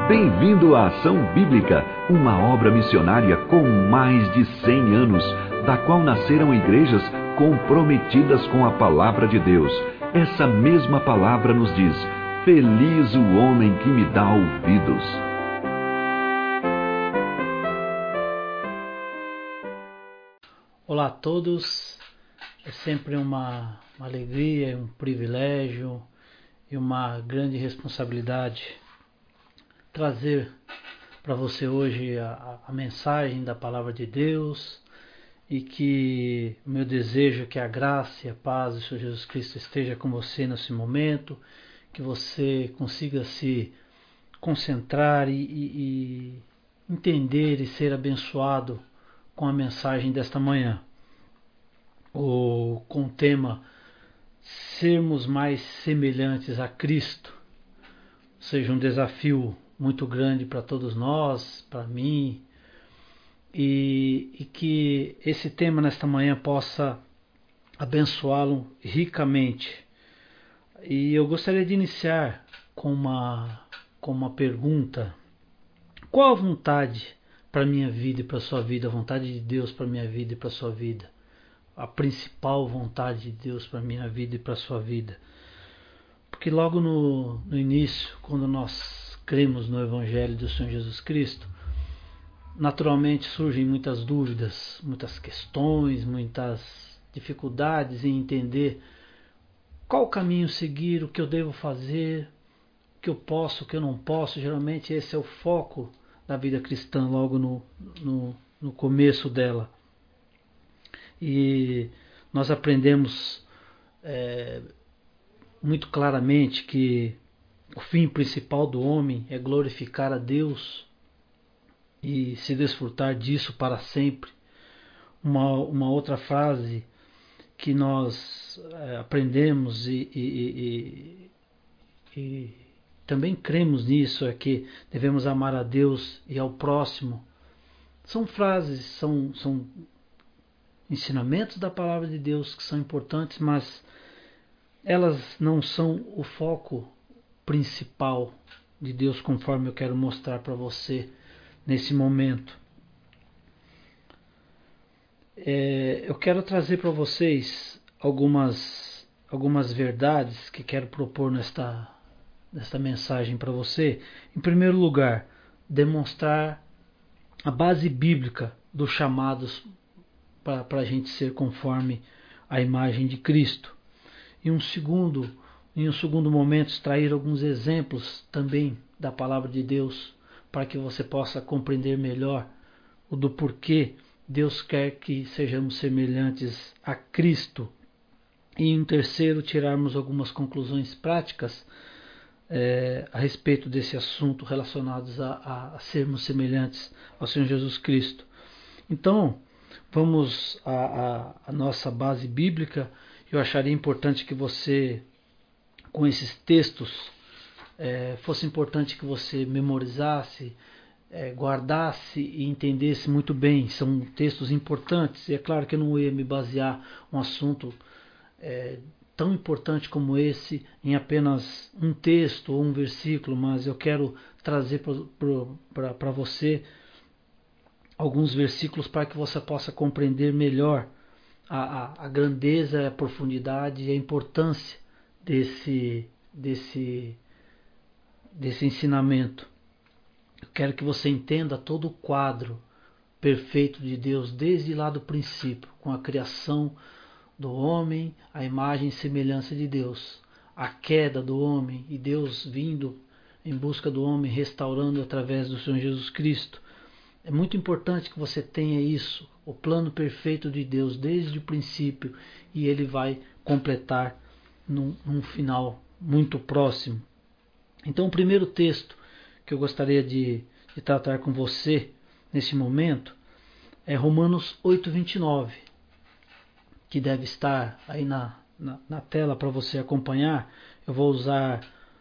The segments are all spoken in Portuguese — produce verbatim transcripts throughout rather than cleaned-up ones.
Bem-vindo à Ação Bíblica, uma obra missionária com mais de cem anos, da qual nasceram igrejas comprometidas com a Palavra de Deus. Essa mesma palavra nos diz: feliz o homem que me dá ouvidos. Olá a todos, é sempre uma, uma alegria, um privilégio e uma grande responsabilidade trazer para você hoje a, a mensagem da Palavra de Deus, e que o meu desejo é que a graça e a paz do Senhor Jesus Cristo esteja com você nesse momento, que você consiga se concentrar e, e, e entender e ser abençoado com a mensagem desta manhã, ou com o tema sermos mais semelhantes a Cristo. Seja um desafio muito grande para todos nós, para mim, e, e que esse tema nesta manhã possa abençoá-lo ricamente. E eu gostaria de iniciar com uma, com uma pergunta: qual a vontade para a minha vida e para a sua vida, a vontade de Deus para a minha vida e para a sua vida? A principal vontade de Deus para a minha vida e para a sua vida. Porque logo no, no início, quando nós cremos no Evangelho do Senhor Jesus Cristo, naturalmente surgem muitas dúvidas, muitas questões, muitas dificuldades em entender qual caminho seguir, o que eu devo fazer, o que eu posso, o que eu não posso. Geralmente esse é o foco da vida cristã logo no, no, no começo dela. E nós aprendemos é, muito claramente que o fim principal do homem é glorificar a Deus e se desfrutar disso para sempre. Uma, uma outra frase que nós é, aprendemos e, e, e, e também cremos nisso é que devemos amar a Deus e ao próximo. São frases, são, são ensinamentos da palavra de Deus que são importantes, mas elas não são o foco principal de Deus, conforme eu quero mostrar para você nesse momento. É, eu quero trazer para vocês algumas, algumas verdades que quero propor nesta, nesta mensagem para você. Em primeiro lugar, demonstrar a base bíblica dos chamados para a gente ser conforme a imagem de Cristo. Em um segundo, em um segundo momento, extrair alguns exemplos também da palavra de Deus, para que você possa compreender melhor o do porquê Deus quer que sejamos semelhantes a Cristo. E em terceiro, tirarmos algumas conclusões práticas é, a respeito desse assunto relacionados a, a, a sermos semelhantes ao Senhor Jesus Cristo. Então, vamos à, à nossa base bíblica. Eu acharia importante que você, com esses textos, é, fosse importante que você memorizasse, é, guardasse e entendesse muito bem. São textos importantes, e é claro que eu não ia me basear um assunto é, tão importante como esse em apenas um texto ou um versículo, mas eu quero trazer para você alguns versículos para que você possa compreender melhor a, a, a grandeza, a profundidade e a importância desse, desse, desse ensinamento. Eu quero que você entenda todo o quadro perfeito de Deus desde lá do princípio, com a criação do homem, a imagem e semelhança de Deus, a queda do homem e Deus vindo em busca do homem, restaurando através do Senhor Jesus Cristo. É muito importante que você tenha isso, o plano perfeito de Deus desde o princípio, e ele vai completar num, num final muito próximo. Então, o primeiro texto que eu gostaria de, de tratar com você nesse momento é Romanos oito, vinte e nove, que deve estar aí na, na, na tela para você acompanhar. Eu vou usar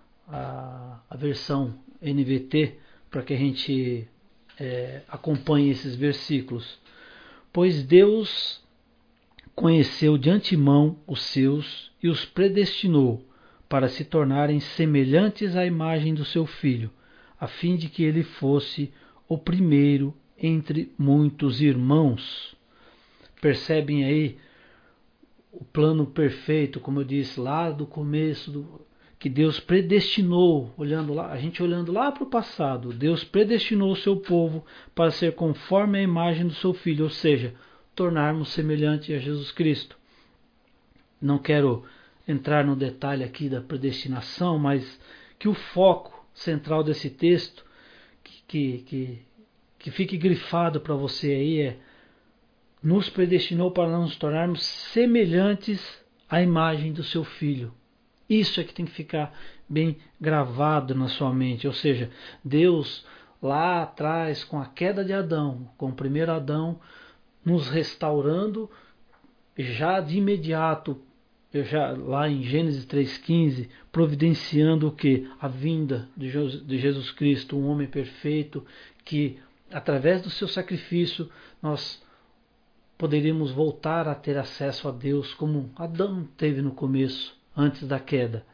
a, a versão N V T para que a gente é, acompanhe esses versículos. Pois Deus conheceu de antemão os seus e os predestinou para se tornarem semelhantes à imagem do seu Filho, a fim de que ele fosse o primeiro entre muitos irmãos. Percebem aí o plano perfeito, como eu disse lá do começo, do, que Deus predestinou, olhando lá, a gente olhando lá para o passado, Deus predestinou o seu povo para ser conforme a imagem do seu Filho, ou seja, tornarmos semelhante a Jesus Cristo. Não quero entrar no detalhe aqui da predestinação, mas que o foco central desse texto, que, que, que, que fique grifado para você aí, é: nos predestinou para nos tornarmos semelhantes à imagem do seu Filho. Isso é que tem que ficar bem gravado na sua mente. Ou seja, Deus lá atrás, com a queda de Adão, com o primeiro Adão, nos restaurando já de imediato, já lá em Gênesis três quinze, providenciando o que? A vinda de Jesus Cristo, um homem perfeito, que através do seu sacrifício nós poderíamos voltar a ter acesso a Deus como Adão teve no começo, antes da queda.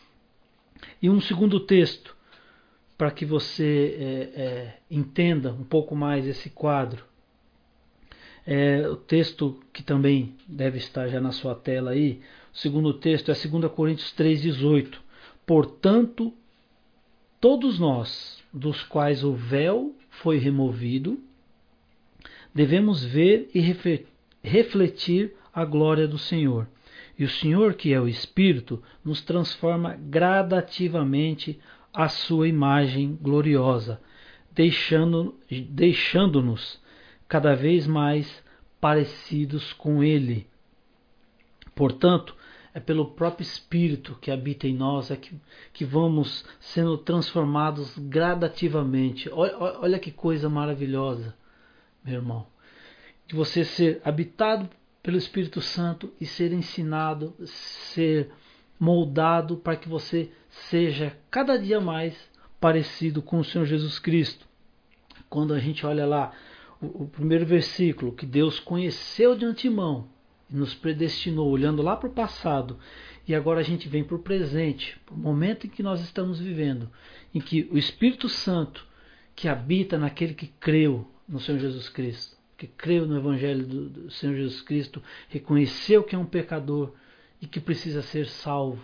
E um segundo texto, para que você é, é, entenda um pouco mais esse quadro. É, o texto que também deve estar já na sua tela aí, o segundo texto é dois Coríntios três, dezoito. Portanto, todos nós, dos quais o véu foi removido, devemos ver e refletir a glória do Senhor. E o Senhor, que é o Espírito, nos transforma gradativamente à sua imagem gloriosa, deixando, deixando-nos cada vez mais parecidos com Ele. Portanto, é pelo próprio Espírito que habita em nós é que, que vamos sendo transformados gradativamente. Olha, olha que coisa maravilhosa, meu irmão. De você ser habitado pelo Espírito Santo e ser ensinado, ser moldado para que você seja cada dia mais parecido com o Senhor Jesus Cristo. Quando a gente olha lá o, o primeiro versículo, que Deus conheceu de antemão e nos predestinou, olhando lá para o passado, e agora a gente vem para o presente, para o momento em que nós estamos vivendo, em que o Espírito Santo, que habita naquele que creu no Senhor Jesus Cristo, que creu no Evangelho do, do Senhor Jesus Cristo, reconheceu que é um pecador e que precisa ser salvo.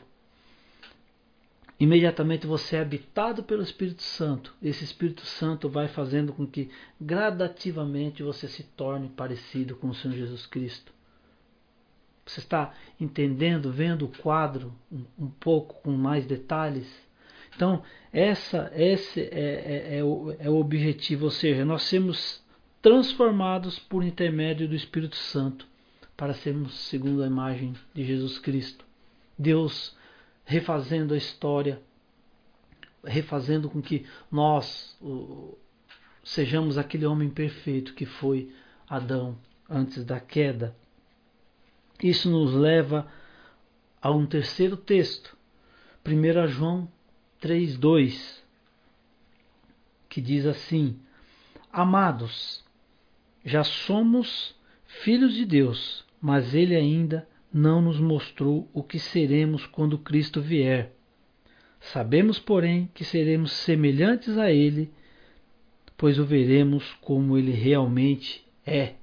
Imediatamente você é habitado pelo Espírito Santo. Esse Espírito Santo vai fazendo com que gradativamente você se torne parecido com o Senhor Jesus Cristo. Você está entendendo, vendo o quadro um, um pouco com mais detalhes? Então, essa, esse é, é, é, o, é o objetivo, ou seja, nós sermos transformados por intermédio do Espírito Santo para sermos segundo a imagem de Jesus Cristo. Deus refazendo a história, refazendo com que nós o, sejamos aquele homem perfeito que foi Adão antes da queda. Isso nos leva a um terceiro texto, primeiro João três, dois, que diz assim: Amados, já somos filhos de Deus, mas Ele ainda não nos mostrou o que seremos quando Cristo vier. Sabemos, porém, que seremos semelhantes a Ele, pois o veremos como Ele realmente é.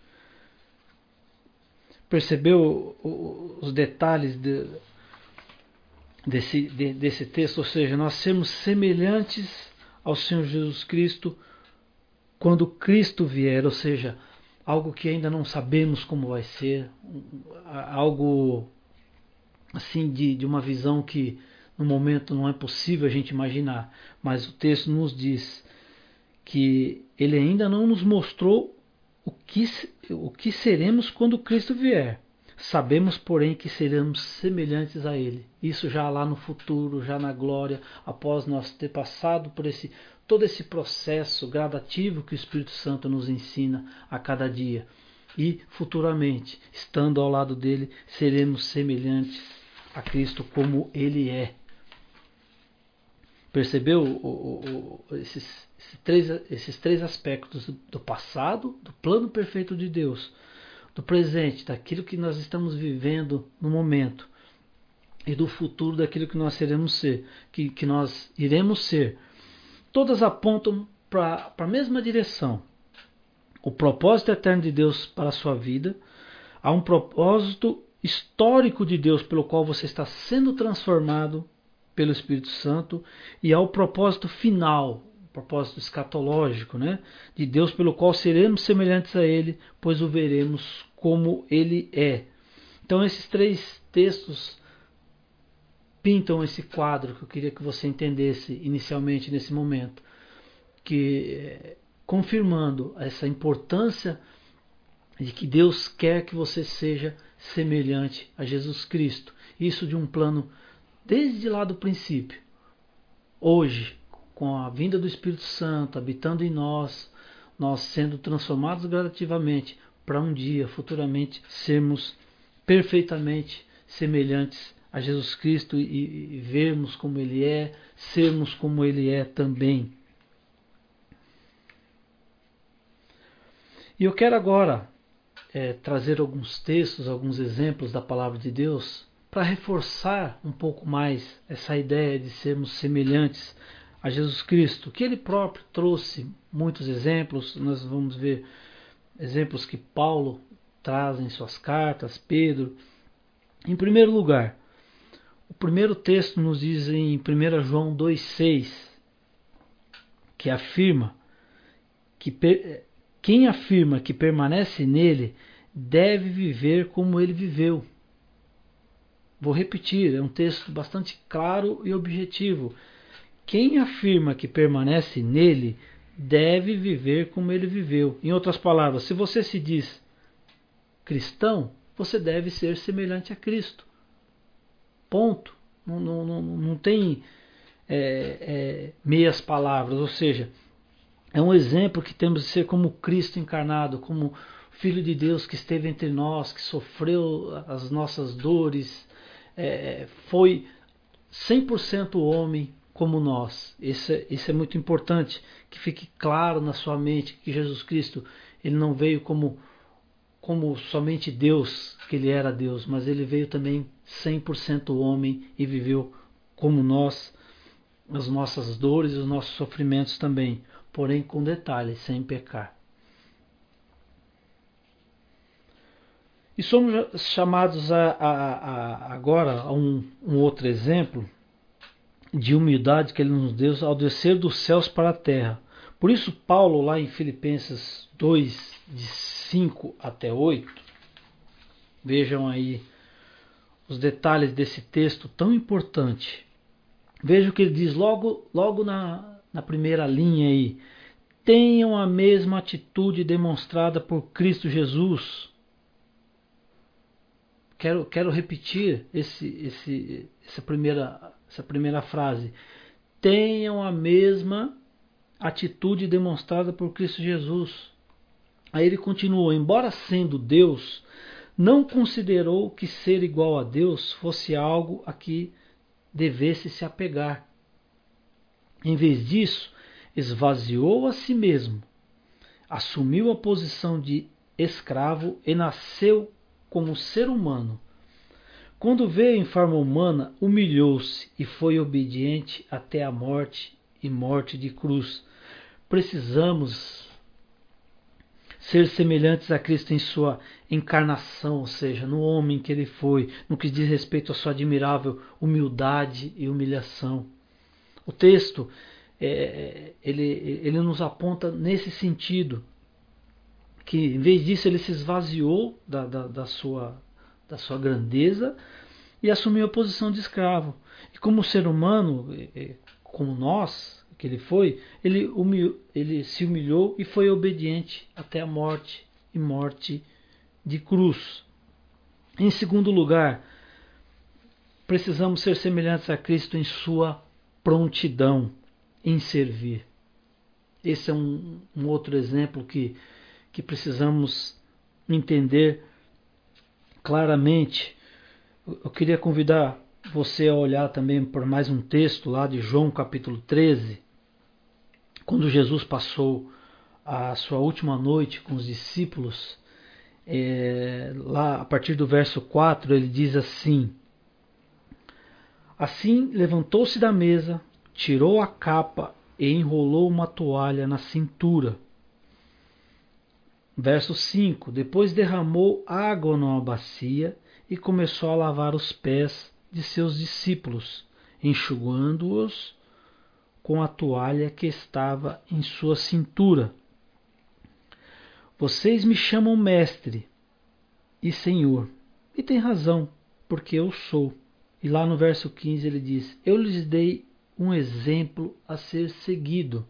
Percebeu os detalhes de, desse, de, desse texto? Ou seja, nós sermos semelhantes ao Senhor Jesus Cristo quando Cristo vier, ou seja, algo que ainda não sabemos como vai ser, algo assim de, de uma visão que no momento não é possível a gente imaginar, mas o texto nos diz que Ele ainda não nos mostrou o que, o que seremos quando Cristo vier. Sabemos, porém, que seremos semelhantes a Ele. Isso já lá no futuro, já na glória, após nós ter passado por esse, todo esse processo gradativo que o Espírito Santo nos ensina a cada dia. E futuramente, estando ao lado dele, seremos semelhantes a Cristo como Ele é. Percebeu o, o, o, esses, esses, três, esses três aspectos do passado, do plano perfeito de Deus, do presente, daquilo que nós estamos vivendo no momento, e do futuro, daquilo que nós seremos ser, que, que nós iremos ser. todas apontam para a mesma direção. O propósito eterno de Deus para a sua vida. Há um propósito histórico de Deus pelo qual você está sendo transformado pelo Espírito Santo, e há o propósito final, o propósito escatológico, né, de Deus pelo qual seremos semelhantes a Ele, pois o veremos como Ele é. Então esses três textos pintam esse quadro que eu queria que você entendesse inicialmente nesse momento, que confirmando essa importância de que Deus quer que você seja semelhante a Jesus Cristo. Isso de um plano desde lá do princípio. Hoje, com a vinda do Espírito Santo habitando em nós, nós sendo transformados gradativamente para um dia, futuramente, sermos perfeitamente semelhantes a Jesus Cristo e, e vermos como Ele é, sermos como Ele é também. E eu quero agora é, trazer alguns textos, alguns exemplos da Palavra de Deus para reforçar um pouco mais essa ideia de sermos semelhantes a Jesus Cristo, que Ele próprio trouxe muitos exemplos. Nós vamos ver exemplos que Paulo traz em suas cartas, Pedro. Em primeiro lugar, o primeiro texto nos diz em primeiro João dois seis, que afirma que per... quem afirma que permanece nele deve viver como ele viveu. Vou repetir, é um texto bastante claro e objetivo. Quem afirma que permanece nele deve viver como ele viveu. Em outras palavras, se você se diz cristão, você deve ser semelhante a Cristo. Ponto. Não, não, não, não tem é, é, meias palavras, ou seja, é um exemplo que temos de ser como Cristo encarnado, como Filho de Deus que esteve entre nós, que sofreu as nossas dores, é, foi cem por cento homem como nós. Isso é, isso é muito importante, que fique claro na sua mente que Jesus Cristo, ele não veio como, como somente Deus, que ele era Deus, mas ele veio também cem por cento homem e viveu como nós, as nossas dores e os nossos sofrimentos também, porém com detalhes, sem pecar. E somos chamados a, a, a, agora a um, um outro exemplo de humildade que ele nos deu ao descer dos céus para a terra. Por isso Paulo, lá em Filipenses dois, de cinco até oito, vejam aí os detalhes desse texto tão importante. Veja o que ele diz logo, logo na, na primeira linha aí. Tenham a mesma atitude demonstrada por Cristo Jesus. Quero, quero repetir esse, esse, essa, primeira, essa primeira frase. Tenham a mesma atitude demonstrada por Cristo Jesus. Aí ele continua. Embora sendo Deus, não considerou que ser igual a Deus fosse algo a que devesse se apegar. Em vez disso, esvaziou a si mesmo, assumiu a posição de escravo e nasceu como ser humano. Quando veio em forma humana, humilhou-se e foi obediente até a morte e morte de cruz. Precisamos ser semelhantes a Cristo em sua encarnação, ou seja, no homem que ele foi, no que diz respeito à sua admirável humildade e humilhação. O texto é, ele, ele nos aponta nesse sentido, que em vez disso ele se esvaziou da, da, da, sua, da sua grandeza e assumiu a posição de escravo. E como ser humano, como nós, que ele foi, ele, humil, ele se humilhou e foi obediente até a morte e morte de cruz. Em segundo lugar, precisamos ser semelhantes a Cristo em sua prontidão em servir. Esse é um, um outro exemplo que que precisamos entender claramente. Eu queria convidar você a olhar também por mais um texto lá de João capítulo treze, quando Jesus passou a sua última noite com os discípulos. É, lá a partir do verso quatro ele diz assim: assim levantou-se da mesa, tirou a capa e enrolou uma toalha na cintura. Verso cinco. Depois derramou água numa bacia e começou a lavar os pés de seus discípulos, enxugando-os com a toalha que estava em sua cintura. Vocês me chamam mestre e senhor, e tem razão, porque eu sou. E lá no verso quinze ele diz: eu lhes dei um exemplo a ser seguido.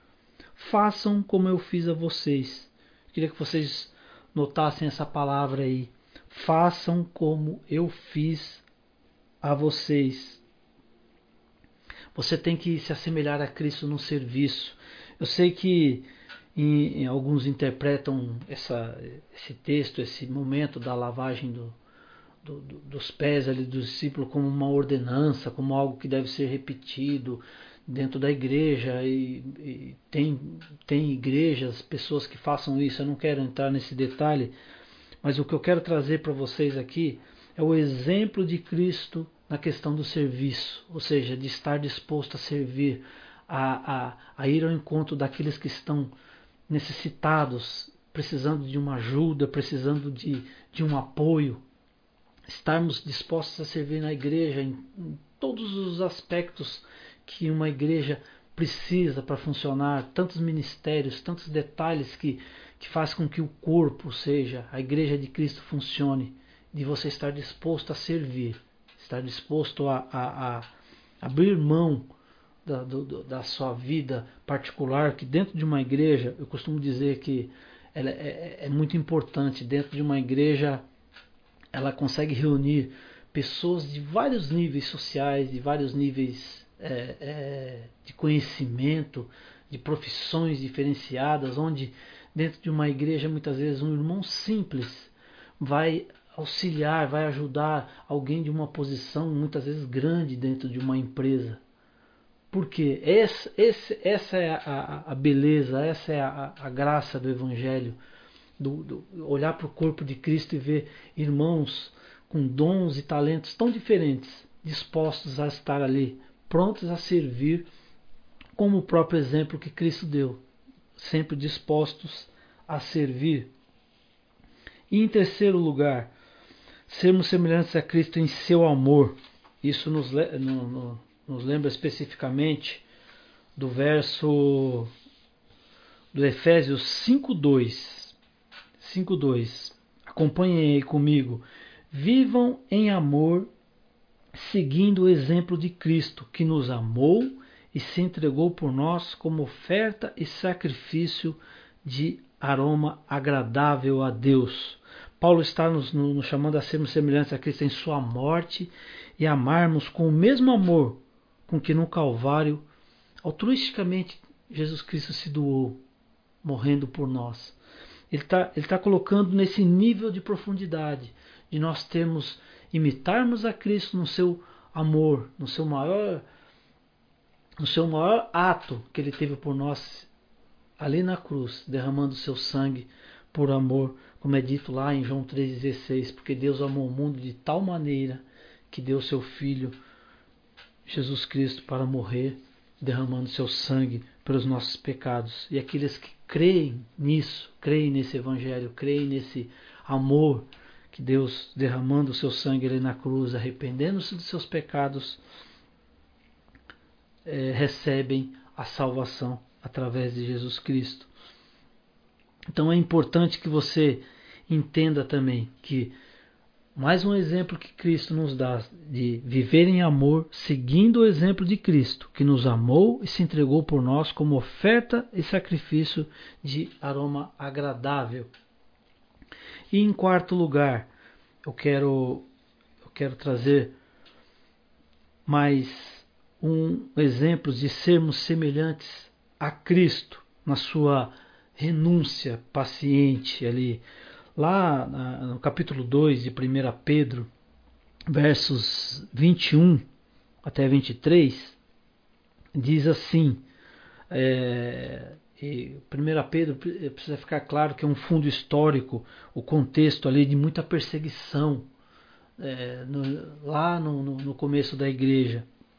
Façam como eu fiz a vocês. Eu queria que vocês notassem essa palavra aí. Façam como eu fiz a vocês. Você tem que se assemelhar a Cristo no serviço. Eu sei que em, em alguns interpretam essa, esse texto, esse momento da lavagem do, do, do, dos pés ali do discípulo como uma ordenança, como algo que deve ser repetido dentro da igreja. E, e tem, tem igrejas, pessoas que façam isso. Eu não quero entrar nesse detalhe, mas o que eu quero trazer para vocês aqui é o exemplo de Cristo na questão do serviço, ou seja, de estar disposto a servir, a, a, a ir ao encontro daqueles que estão necessitados, precisando de uma ajuda, precisando de, de um apoio. Estarmos dispostos a servir na igreja em, em todos os aspectos que uma igreja precisa para funcionar, tantos ministérios, tantos detalhes que, que faz com que o corpo, ou seja, a igreja de Cristo funcione, de você estar disposto a servir, estar disposto a, a, a abrir mão da, do, da sua vida particular, que dentro de uma igreja, eu costumo dizer que ela é, é muito importante. Dentro de uma igreja ela consegue reunir pessoas de vários níveis sociais, de vários níveis é, é, de conhecimento, de profissões diferenciadas, onde dentro de uma igreja muitas vezes um irmão simples vai auxiliar, vai ajudar alguém de uma posição muitas vezes grande dentro de uma empresa. Porque essa, esse, essa é a, a beleza, essa é a, a graça do Evangelho, do, do olhar para o corpo de Cristo e ver irmãos com dons e talentos tão diferentes, dispostos a estar ali, prontos a servir, como o próprio exemplo que Cristo deu, sempre dispostos a servir. E em terceiro lugar, sermos semelhantes a Cristo em seu amor. Isso nos, no, no, nos lembra especificamente do verso do Efésios cinco dois. cinco dois. Acompanhem aí comigo. Vivam em amor, seguindo o exemplo de Cristo, que nos amou e se entregou por nós como oferta e sacrifício de aroma agradável a Deus. Paulo está nos, nos chamando a sermos semelhantes a Cristo em sua morte e amarmos com o mesmo amor com que no Calvário, altruisticamente, Jesus Cristo se doou, morrendo por nós. Ele está ele tá colocando nesse nível de profundidade, de nós termos, imitarmos a Cristo no seu amor, no seu maior, no seu maior ato que ele teve por nós, ali na cruz, derramando seu sangue por amor, como é dito lá em João três dezesseis, porque Deus amou o mundo de tal maneira que deu seu Filho, Jesus Cristo, para morrer, derramando seu sangue pelos nossos pecados. E aqueles que creem nisso, creem nesse Evangelho, creem nesse amor que Deus derramando o seu sangue ali na cruz, arrependendo-se dos seus pecados, é, recebem a salvação através de Jesus Cristo. Então é importante que você entenda também que mais um exemplo que Cristo nos dá de viver em amor, seguindo o exemplo de Cristo, que nos amou e se entregou por nós como oferta e sacrifício de aroma agradável. E em quarto lugar, eu quero, eu quero trazer mais um exemplo de sermos semelhantes a Cristo na sua renúncia paciente ali. Lá no capítulo dois de primeira Pedro, versos vinte e um até vinte e três, diz assim, é, e primeira Pedro precisa ficar claro que é um fundo histórico, o contexto ali de muita perseguição, é, no, lá no, no começo da igreja.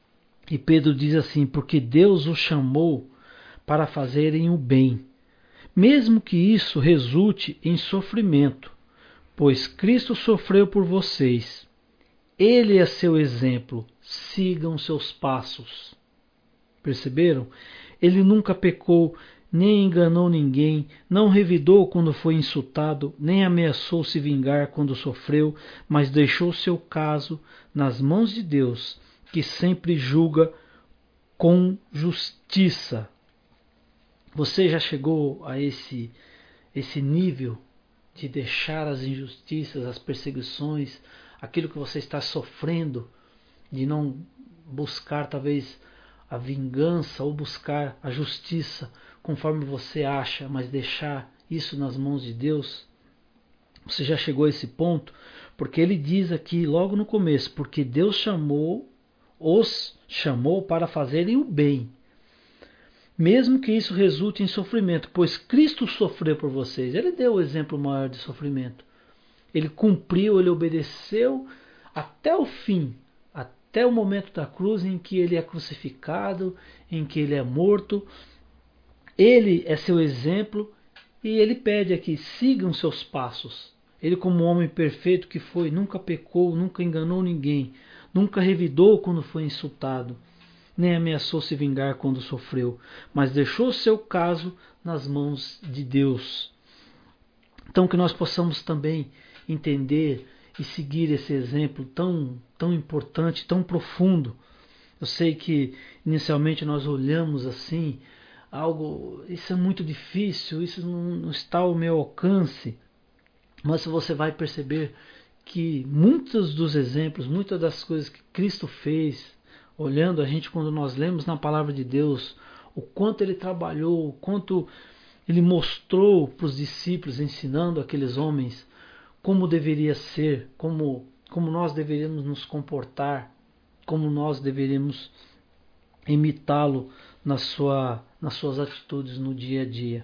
E Pedro diz assim: porque Deus os chamou para fazerem o bem, mesmo que isso resulte em sofrimento, pois Cristo sofreu por vocês. Ele é seu exemplo, sigam seus passos. Perceberam? Ele nunca pecou, nem enganou ninguém, não revidou quando foi insultado, nem ameaçou se vingar quando sofreu, mas deixou seu caso nas mãos de Deus, que sempre julga com justiça. Você já chegou a esse, esse nível de deixar as injustiças, as perseguições, aquilo que você está sofrendo, de não buscar talvez a vingança ou buscar a justiça conforme você acha, mas deixar isso nas mãos de Deus? Você já chegou a esse ponto? Porque ele diz aqui logo no começo: porque Deus chamou, os chamou para fazerem o bem, mesmo que isso resulte em sofrimento, pois Cristo sofreu por vocês. Ele deu o exemplo maior de sofrimento. Ele cumpriu, ele obedeceu até o fim, até o momento da cruz em que ele é crucificado, em que ele é morto. Ele é seu exemplo e ele pede aqui: sigam seus passos. Ele, como homem perfeito que foi, nunca pecou, nunca enganou ninguém, nunca revidou quando foi insultado, nem ameaçou se vingar quando sofreu, mas deixou seu caso nas mãos de Deus. Então que nós possamos também entender e seguir esse exemplo tão, tão importante, tão profundo. Eu sei que inicialmente nós olhamos assim, algo, isso é muito difícil, isso não, não está ao meu alcance, mas você vai perceber que muitos dos exemplos, muitas das coisas que Cristo fez, olhando a gente quando nós lemos na palavra de Deus, o quanto ele trabalhou, o quanto ele mostrou para os discípulos, ensinando aqueles homens como deveria ser, como, como nós deveríamos nos comportar, como nós deveríamos imitá-lo na sua, nas suas atitudes no dia a dia.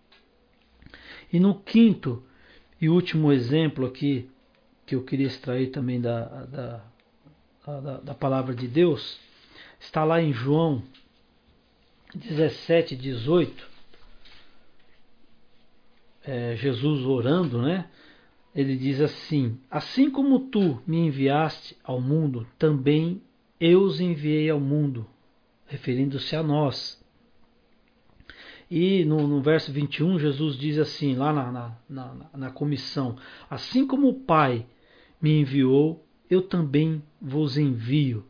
E no quinto e último exemplo aqui, que eu queria extrair também da, da, da, da palavra de Deus, está lá em João dezessete, dezoito, é, Jesus orando, né? Ele diz assim: assim como tu me enviaste ao mundo, também eu os enviei ao mundo, referindo-se a nós. E no, no verso vinte e um, Jesus diz assim, lá na, na, na, na comissão: assim como o Pai me enviou, eu também vos envio.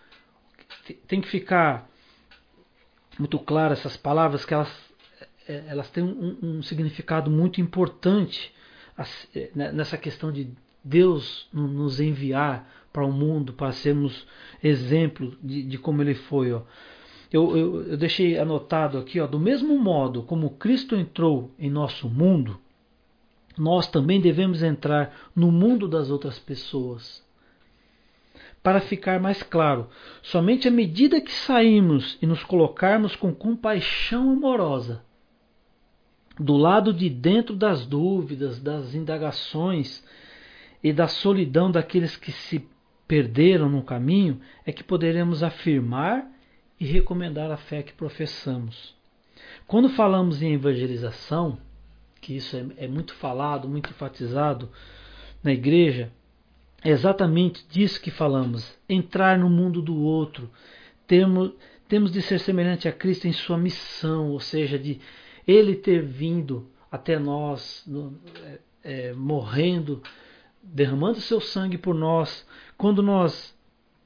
Tem que ficar muito claro essas palavras, que elas, elas têm um, um significado muito importante nessa questão de Deus nos enviar para o mundo, para sermos exemplo de, de como ele foi. Ó. Eu, eu, eu deixei anotado aqui, ó, do mesmo modo como Cristo entrou em nosso mundo, nós também devemos entrar no mundo das outras pessoas. Para ficar mais claro, somente à medida que saímos e nos colocarmos com compaixão amorosa do lado de dentro das dúvidas, das indagações e da solidão daqueles que se perderam no caminho, é que poderemos afirmar e recomendar a fé que professamos. Quando falamos em evangelização, que isso é, é muito falado, muito enfatizado na igreja, é exatamente disso que falamos: entrar no mundo do outro. Temos, temos de ser semelhante a Cristo em sua missão, ou seja, de ele ter vindo até nós, no, é, é, morrendo, derramando seu sangue por nós. Quando nós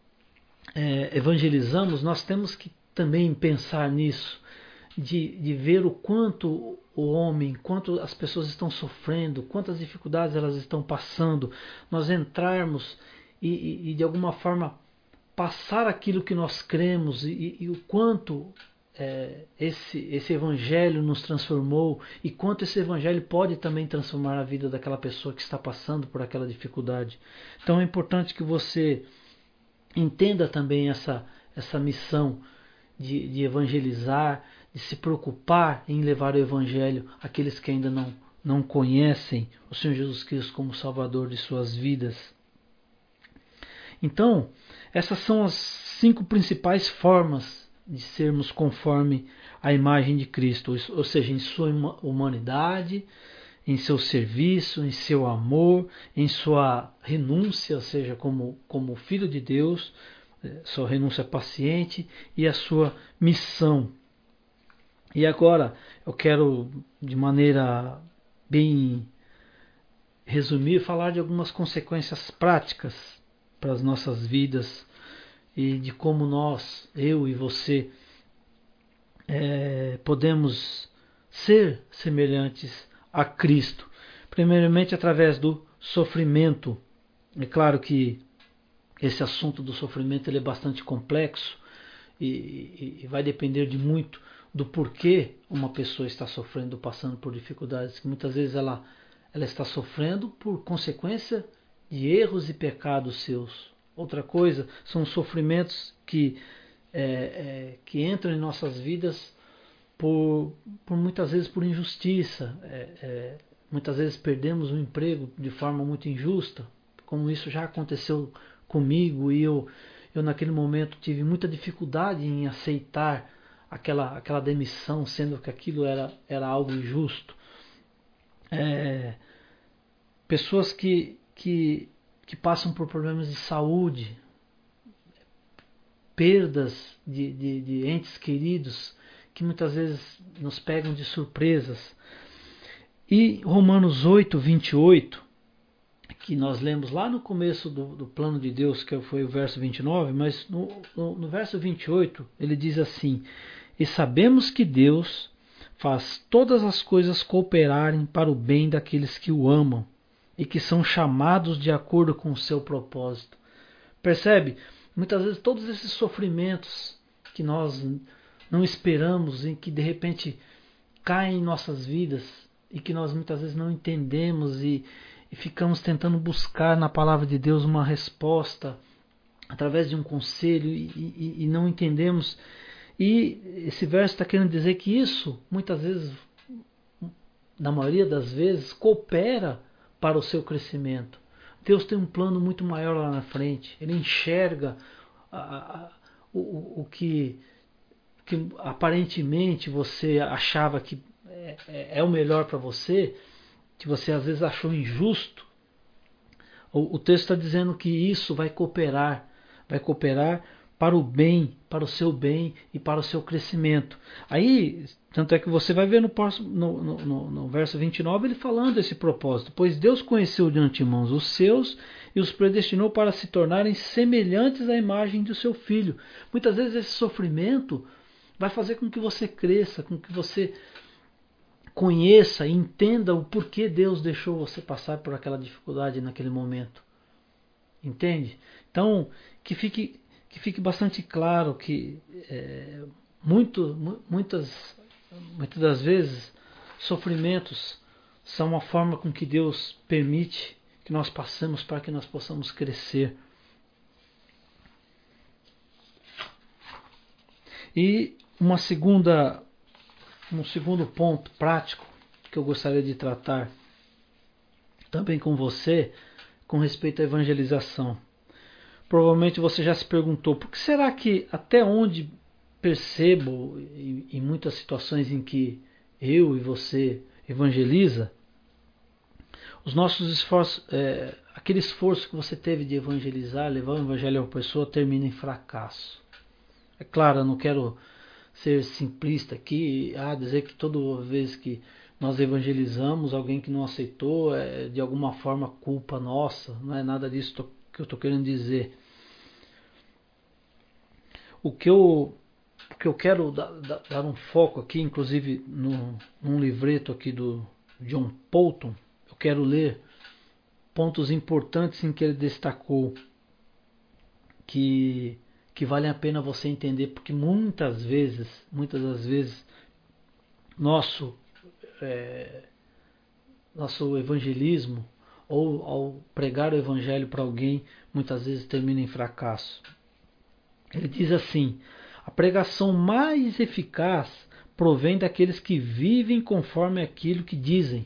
é, evangelizamos, nós temos que também pensar nisso, de, de ver o quanto o homem, quanto as pessoas estão sofrendo, quantas dificuldades elas estão passando, nós entrarmos e, e, e de alguma forma passar aquilo que nós cremos e, e o quanto é, esse, esse evangelho nos transformou e quanto esse evangelho pode também transformar a vida daquela pessoa que está passando por aquela dificuldade. Então é importante que você entenda também essa, essa missão de, de evangelizar, de se preocupar em levar o evangelho àqueles que ainda não, não conhecem o Senhor Jesus Cristo como Salvador de suas vidas. Então, essas são as cinco principais formas de sermos conforme a imagem de Cristo, ou seja, em sua humanidade, em seu serviço, em seu amor, em sua renúncia, ou seja, como, como filho de Deus, sua renúncia paciente e a sua missão. E agora eu quero, de maneira bem resumir, falar de algumas consequências práticas para as nossas vidas e de como nós, eu e você, é, podemos ser semelhantes a Cristo. Primeiramente através do sofrimento. É claro que esse assunto do sofrimento ele é bastante complexo e, e, e vai depender de muito do porquê uma pessoa está sofrendo, passando por dificuldades, que muitas vezes ela, ela está sofrendo por consequência de erros e pecados seus. Outra coisa são os sofrimentos que, é, é, que entram em nossas vidas por, por muitas vezes por injustiça. É, é, muitas vezes perdemos o emprego de forma muito injusta, como isso já aconteceu comigo, e eu, eu naquele momento tive muita dificuldade em aceitar aquela, aquela demissão, sendo que aquilo era, era algo injusto. É, pessoas que, que, que passam por problemas de saúde, perdas de, de, de entes queridos, que muitas vezes nos pegam de surpresas. E Romanos oito, vinte e oito, que nós lemos lá no começo do, do plano de Deus, que foi o verso vinte e nove, mas no, no, no verso vinte e oito ele diz assim: e sabemos que Deus faz todas as coisas cooperarem para o bem daqueles que o amam e que são chamados de acordo com o seu propósito. Percebe? Muitas vezes todos esses sofrimentos que nós não esperamos e que de repente caem em nossas vidas e que nós muitas vezes não entendemos e E ficamos tentando buscar na palavra de Deus uma resposta através de um conselho e, e, e não entendemos. E esse verso está querendo dizer que isso, muitas vezes, na maioria das vezes, coopera para o seu crescimento. Deus tem um plano muito maior lá na frente. Ele enxerga a, a, o, o que, que aparentemente você achava que é, é, é o melhor para você, que você às vezes achou injusto. O, o texto está dizendo que isso vai cooperar, vai cooperar para o bem, para o seu bem e para o seu crescimento. Aí, tanto é que você vai ver no, no, no, no verso vinte e nove ele falando esse propósito. Pois Deus conheceu de antemão os seus e os predestinou para se tornarem semelhantes à imagem do seu Filho. Muitas vezes esse sofrimento vai fazer com que você cresça, com que você conheça e entenda o porquê Deus deixou você passar por aquela dificuldade naquele momento. Entende? Então, que fique, que fique bastante claro que é, muito, muitas, muitas das vezes sofrimentos são uma forma com que Deus permite que nós passemos para que nós possamos crescer. E uma segunda Um segundo ponto prático que eu gostaria de tratar também com você, com respeito à evangelização. Provavelmente você já se perguntou, por que será que até onde percebo, em muitas situações em que eu e você evangeliza, os nossos esforços, é, aquele esforço que você teve de evangelizar, levar o evangelho a uma pessoa, termina em fracasso. É claro, eu não quero ser simplista aqui, ah, dizer que toda vez que nós evangelizamos alguém que não aceitou é de alguma forma culpa nossa, não é nada disso que eu estou querendo dizer. O que eu, o que eu quero dar, dar um foco aqui, inclusive no, num livreto aqui do John Polton, eu quero ler pontos importantes em que ele destacou que que vale a pena você entender, porque muitas vezes, muitas das vezes, nosso, é, nosso evangelismo, ou ao pregar o evangelho para alguém, muitas vezes termina em fracasso. Ele diz assim: a pregação mais eficaz provém daqueles que vivem conforme aquilo que dizem.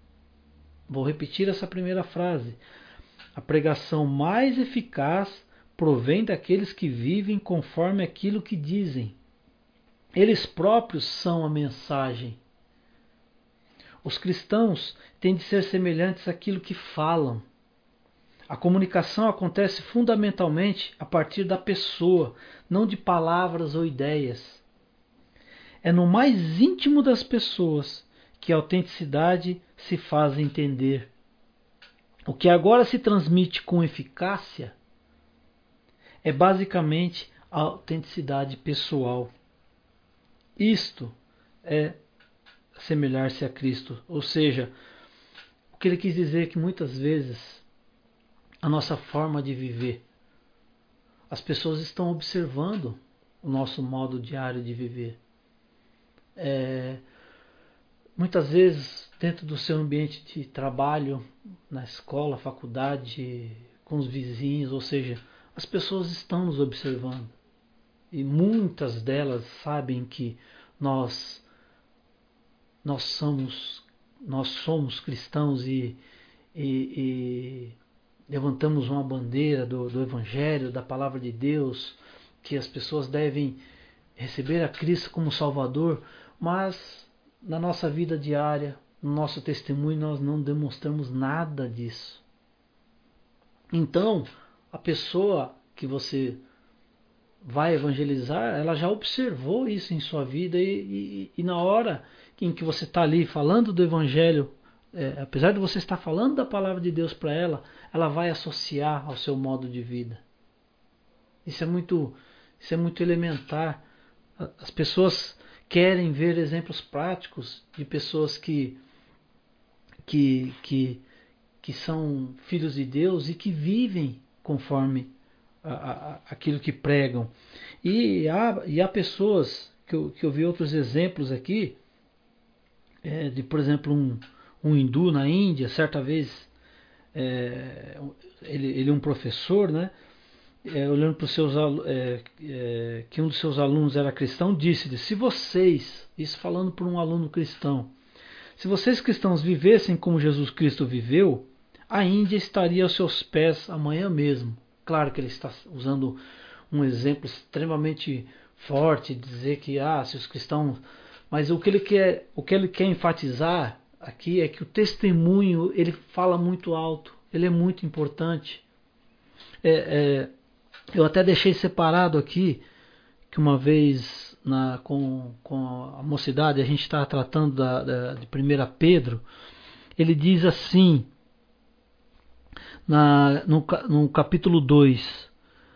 Vou repetir essa primeira frase. A pregação mais eficaz provém daqueles que vivem conforme aquilo que dizem. Eles próprios são a mensagem. Os cristãos têm de ser semelhantes àquilo que falam. A comunicação acontece fundamentalmente a partir da pessoa, não de palavras ou ideias. É no mais íntimo das pessoas que a autenticidade se faz entender. O que agora se transmite com eficácia é basicamente a autenticidade pessoal. Isto é assemelhar-se a Cristo. Ou seja, o que ele quis dizer é que muitas vezes a nossa forma de viver, as pessoas estão observando o nosso modo diário de viver. É, muitas vezes dentro do seu ambiente de trabalho, na escola, faculdade, com os vizinhos, ou seja, as pessoas estão nos observando. E muitas delas sabem que nós nós somos nós somos cristãos e, e, e levantamos uma bandeira do, do Evangelho, da Palavra de Deus, que as pessoas devem receber a Cristo como Salvador, mas na nossa vida diária, no nosso testemunho, nós não demonstramos nada disso. Então, a pessoa que você vai evangelizar, ela já observou isso em sua vida e, e, e na hora em que você está ali falando do Evangelho, é, apesar de você estar falando da Palavra de Deus para ela, ela vai associar ao seu modo de vida. Isso é muito, isso é muito elementar. As pessoas querem ver exemplos práticos de pessoas que, que, que, que são filhos de Deus e que vivem conforme a, a, aquilo que pregam. E há, e há pessoas, que eu, que eu vi outros exemplos aqui, é, de por exemplo um, um hindu na Índia, certa vez, é, ele, ele é um professor, né? É, olhando para os seus é, é, que um dos seus alunos era cristão, disse-lhe: se vocês, isso falando por um aluno cristão, se vocês cristãos vivessem como Jesus Cristo viveu, a Índia estaria aos seus pés amanhã mesmo. Claro que ele está usando um exemplo extremamente forte, dizer que ah, se os cristãos, mas o que ele quer, o que ele quer enfatizar aqui é que o testemunho ele fala muito alto, ele é muito importante. É, é, eu até deixei separado aqui que uma vez na, com, com a mocidade a gente está tratando da, da, de primeira Pedro, ele diz assim na, no, no capítulo dois,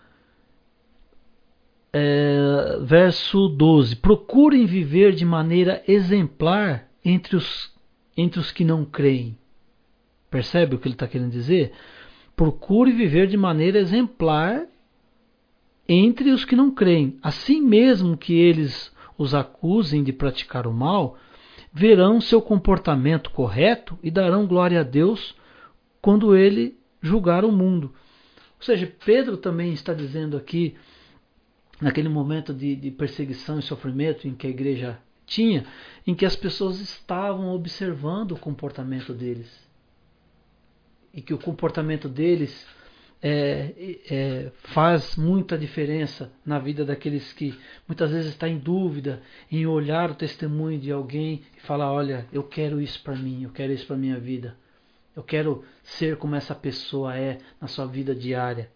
é, verso doze: procurem viver de maneira exemplar entre os, entre os que não creem. Percebe o que ele está querendo dizer? Procure viver de maneira exemplar entre os que não creem. Assim mesmo que eles os acusem de praticar o mal, verão seu comportamento correto e darão glória a Deus quando ele julgar o mundo. Ou seja, Pedro também está dizendo aqui, naquele momento de, de perseguição e sofrimento em que a igreja tinha, em que as pessoas estavam observando o comportamento deles. E que o comportamento deles é, é, faz muita diferença na vida daqueles que muitas vezes estão em dúvida em olhar o testemunho de alguém e falar: olha, eu quero isso para mim, eu quero isso para minha vida, eu quero ser como essa pessoa é na sua vida diária.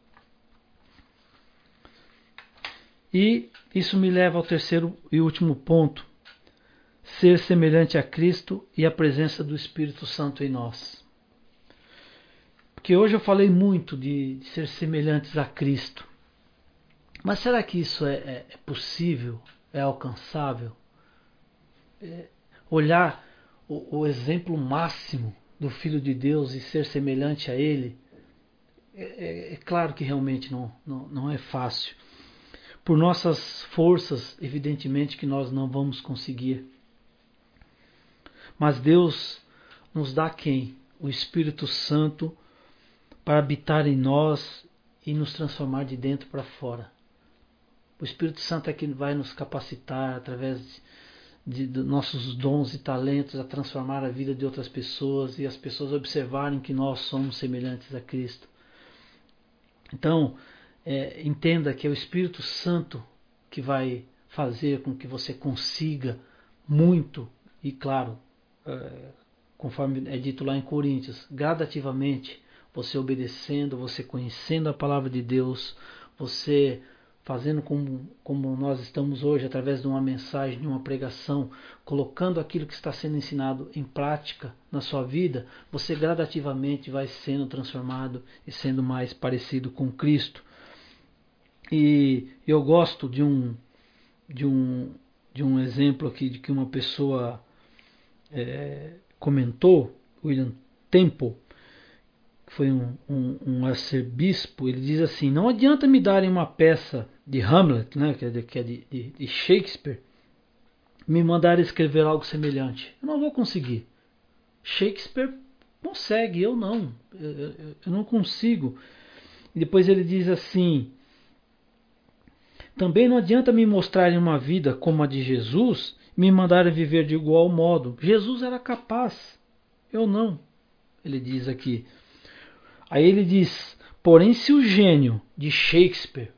E isso me leva ao terceiro e último ponto: ser semelhante a Cristo e a presença do Espírito Santo em nós. Porque hoje eu falei muito de, de ser semelhantes a Cristo. Mas será que isso é, é, é possível? É alcançável? É, olhar o, o exemplo máximo do Filho de Deus e ser semelhante a Ele? É, é, é claro que realmente não, não, não é fácil. Por nossas forças, evidentemente que nós não vamos conseguir. Mas Deus nos dá quem? O Espírito Santo, para habitar em nós e nos transformar de dentro para fora. O Espírito Santo é que vai nos capacitar através de, de nossos dons e talentos a transformar a vida de outras pessoas e as pessoas observarem que nós somos semelhantes a Cristo. Então, é, entenda que é o Espírito Santo que vai fazer com que você consiga muito, e claro, é, conforme é dito lá em Coríntios, gradativamente, você obedecendo, você conhecendo a palavra de Deus, você fazendo como, como nós estamos hoje, através de uma mensagem, de uma pregação, colocando aquilo que está sendo ensinado em prática na sua vida, você gradativamente vai sendo transformado e sendo mais parecido com Cristo. E eu gosto de um, de um, de um exemplo aqui de que uma pessoa é, comentou, William Temple, que foi um, um, um arcebispo. Ele diz assim: não adianta me darem uma peça de Hamlet, né, que é, de, que é de, de, de Shakespeare, me mandarem escrever algo semelhante. Eu não vou conseguir. Shakespeare consegue, eu não. Eu, eu, eu não consigo. E depois ele diz assim: também não adianta me mostrarem uma vida como a de Jesus, me mandarem viver de igual modo. Jesus era capaz, eu não. Ele diz aqui. Aí ele diz: porém, se o gênio de Shakespeare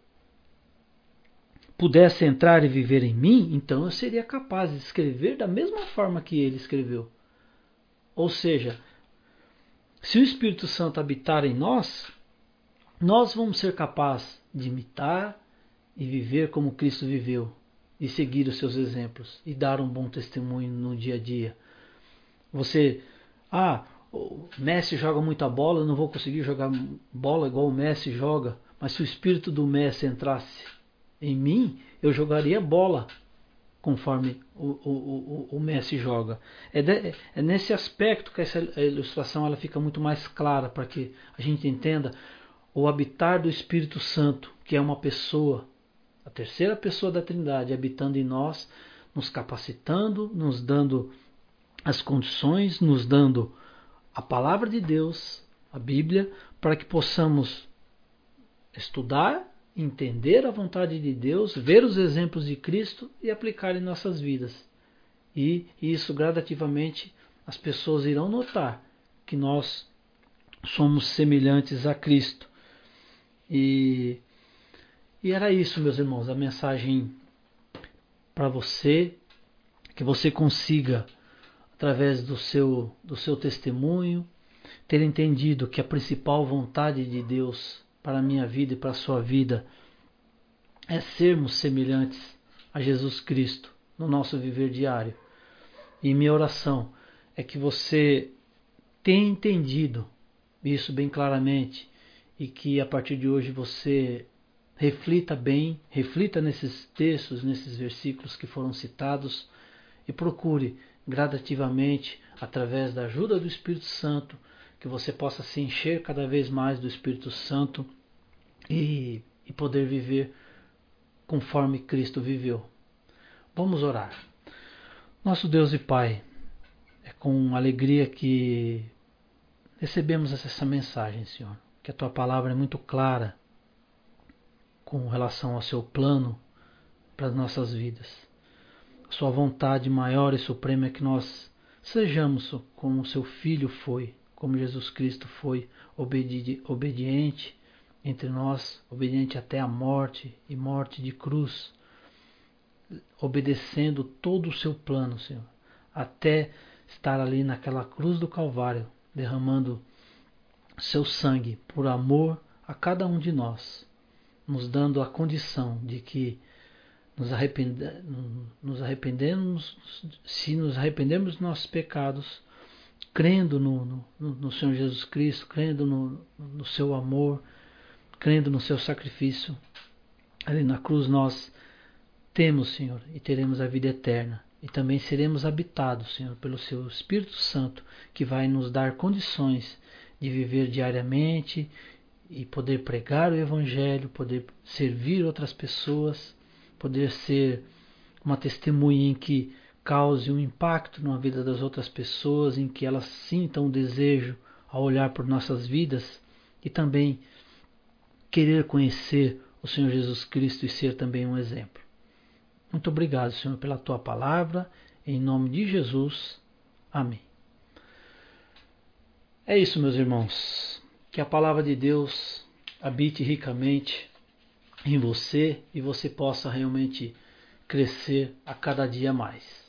pudesse entrar e viver em mim, então eu seria capaz de escrever da mesma forma que ele escreveu. Ou seja, se o Espírito Santo habitar em nós, nós vamos ser capazes de imitar e viver como Cristo viveu, e seguir os seus exemplos, e dar um bom testemunho no dia a dia. Você, ah, o Messi joga muita bola, eu não vou conseguir jogar bola igual o Messi joga, mas se o espírito do Messi entrasse em mim, eu jogaria bola conforme o, o, o, o Messi joga. É, de, é nesse aspecto que essa ilustração ela fica muito mais clara, para que a gente entenda o habitar do Espírito Santo, que é uma pessoa, a terceira pessoa da Trindade, habitando em nós, nos capacitando, nos dando as condições, nos dando a palavra de Deus, a Bíblia, para que possamos estudar, entender a vontade de Deus, ver os exemplos de Cristo e aplicar em nossas vidas. E isso gradativamente as pessoas irão notar que nós somos semelhantes a Cristo. E, e era isso, meus irmãos, a mensagem para você, que você consiga, através do seu, do seu testemunho, ter entendido que a principal vontade de Deus para a minha vida e para a sua vida é sermos semelhantes a Jesus Cristo no nosso viver diário. E minha oração é que você tenha entendido isso bem claramente e que a partir de hoje você reflita bem, reflita nesses textos, nesses versículos que foram citados e procure gradativamente, através da ajuda do Espírito Santo, que você possa se encher cada vez mais do Espírito Santo e, e poder viver conforme Cristo viveu. Vamos orar. Nosso Deus e Pai, é com alegria que recebemos essa mensagem, Senhor, que a Tua palavra é muito clara com relação ao Seu plano para as nossas vidas. A Sua vontade maior e suprema é que nós sejamos como o Seu Filho foi, como Jesus Cristo foi, obedi- obediente entre nós, obediente até a morte e morte de cruz, obedecendo todo o Seu plano, Senhor, até estar ali naquela cruz do Calvário, derramando Seu sangue por amor a cada um de nós, nos dando a condição de que nos, arrepende, nos arrependemos, se nos arrependermos dos nossos pecados, crendo no, no, no Senhor Jesus Cristo, crendo no, no seu amor, crendo no seu sacrifício, ali na cruz nós temos, Senhor, e teremos a vida eterna. E também seremos habitados, Senhor, pelo seu Espírito Santo, que vai nos dar condições de viver diariamente e poder pregar o Evangelho, poder servir outras pessoas, poder ser uma testemunha em que cause um impacto na vida das outras pessoas, em que elas sintam o desejo ao olhar por nossas vidas e também querer conhecer o Senhor Jesus Cristo e ser também um exemplo. Muito obrigado, Senhor, pela Tua palavra, em nome de Jesus. Amém. É isso, meus irmãos. Que a palavra de Deus habite ricamente em você e você possa realmente crescer a cada dia mais.